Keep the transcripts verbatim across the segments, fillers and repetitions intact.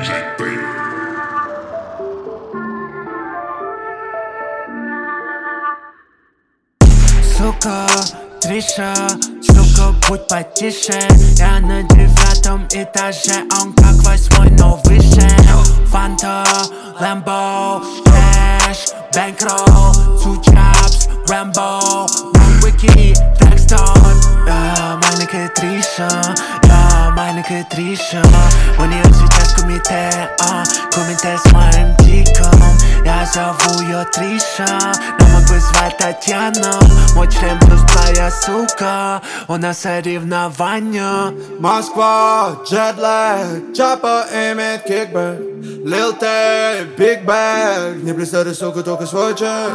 Сука, Триша, сука, будь потише. Я на девятом этаже, он как восьмой, но выше. Фанта, Лэмбо, кэш, бэнкролл, two chops, Рэмбо, one wiki, Blackstone. Я маленькая Триша, я маленькая Триша. У нее сейчас комитет, а, комитет с моим диком. Я зову ее Триша, но могу звать Татьяна. Мой член плюс твоя сука, у нас соревнования. Москва, джетлэг, чапа имеет кикбэк. Lil Tay, Big Bag, не представляй, сука, только свой чек.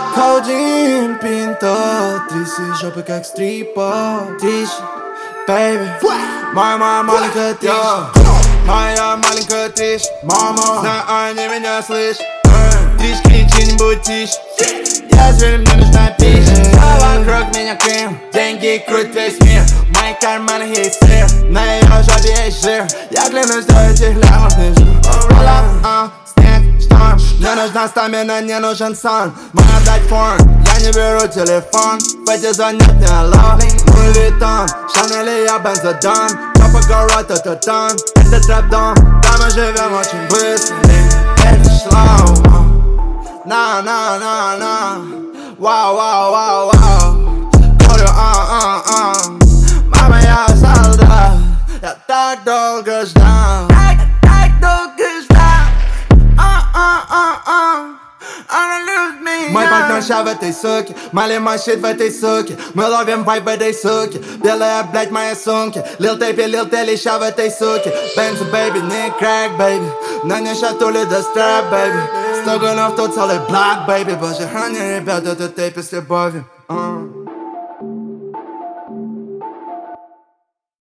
Каудин, пинта, тряси жопы как стрипа. Тише, baby, моя, моя маленькая Триша. Моя маленькая Триша, мама, знаю, они меня слышат. Триш, кричи, не будь тише. Я зверь, мне нужна пища. А вокруг меня крем, деньги крутят весь мир. В моих карманах есть сыр, на ее жопе есть жир. Я клянусь, до этих лямов не жив. Roll снег, шторм. Мне нужна стамина, не нужен сон. Моя дать фон, я не беру телефон. В эти звонят мне алло. Луи Виттон, Шанель, я бензодон. Папа город, это тон. Это трэп-дом, да мы живем очень быстро. Это slow. На, на, на, на. Вау, вау, вау, вау. Говорю, а, а, а. Мама, я солдат. Я так долго ждал. Так, так долго ждал. А, а, а, а. Она любит меня. Мой партнер ща в этой суке. Мали мой щит в этой суке. Мы ловим вайб в этой суке. Белая, блядь, мои сумки. Лил Тейпи, Лил Тели, ща в этой суке. Бензу, бэйби, не крэк, бэйби. На не шатули до стрэп, бэйби. Сто гонов тут целый блок, бэйби. Боже, храни, ребята, это тейпи с любовью. uh.